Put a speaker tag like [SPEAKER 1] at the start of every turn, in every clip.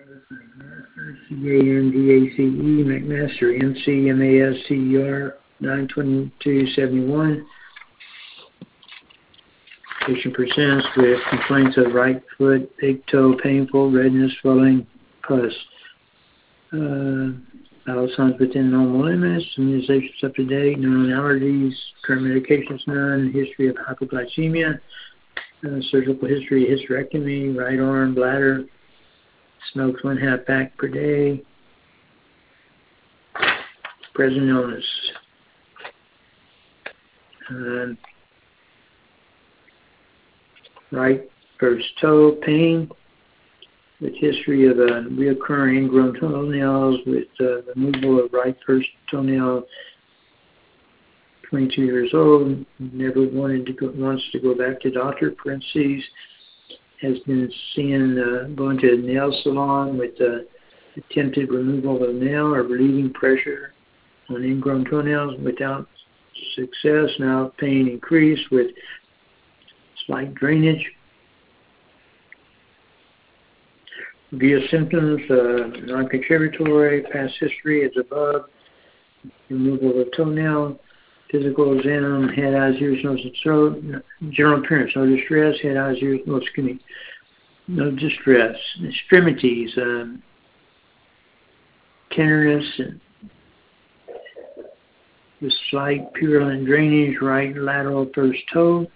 [SPEAKER 1] C-A-N-D-A-C-E, McMaster, M-C-M-A-S-T-E-R, 9/22/71. Patient presents with complaints of right foot, big toe, painful, redness, swelling, pus. Vital signs within normal limits, immunizations up to date, known allergies, current medications none, history of hypoglycemia, surgical history, hysterectomy, right arm, bladder, smokes 1/2 pack per day, present illness. Right first toe pain, with history of reoccurring ingrown toenails, with removal of right first toenail. 22 years old, never wants to go back to doctor. Parentheses, has been seen going to a nail salon with attempted removal of a nail or relieving pressure on ingrown toenails without success. Now pain increased with slight drainage. Review symptoms, non-contributory, past history as above, removal of toenail, physical exam, head, eyes, ears, nose, and throat, general appearance, no distress, head, eyes, ears, no distress, extremities, tenderness, and with slight purulent drainage, right lateral first toe,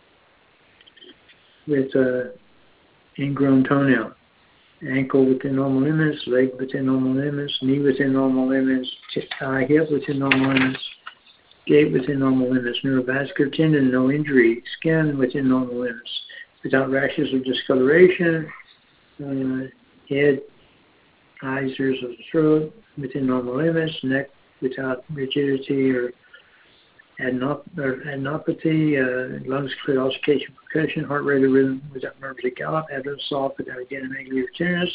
[SPEAKER 1] with ingrown toenail. Ankle within normal limits, leg within normal limits, knee within normal limits, thigh, hip within normal limits, gait within normal limits, neurovascular tendon, no injury, skin within normal limits, without rashes or discoloration, head, eyes, ears, or throat within normal limits, neck without rigidity or adenopathy, lungs clear, auscultation, percussion, heart rate or rhythm without nerves that gallop, abdomen soft without aganomegaly or tenderness.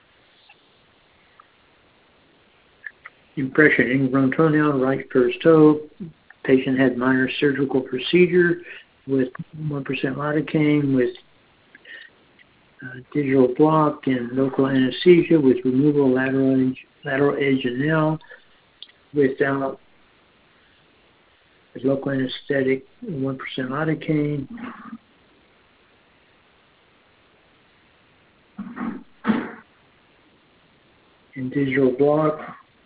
[SPEAKER 1] Impression, ingrown toenail, right first toe. Patient had minor surgical procedure with 1% lidocaine, with digital block and local anesthesia, with removal of lateral edge and nail, without local anesthetic, 1% lidocaine. And digital block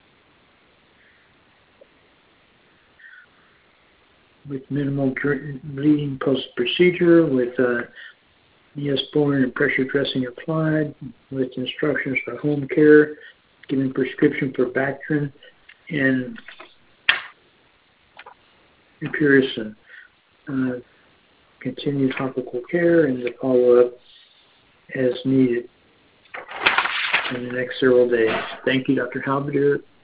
[SPEAKER 1] with minimal bleeding post-procedure, with Neosporin and pressure dressing applied, with instructions for home care, giving prescription for Bactrim and Purison. Continued topical care and the follow-up as needed in the next several days. Thank you, Dr. Halberdier.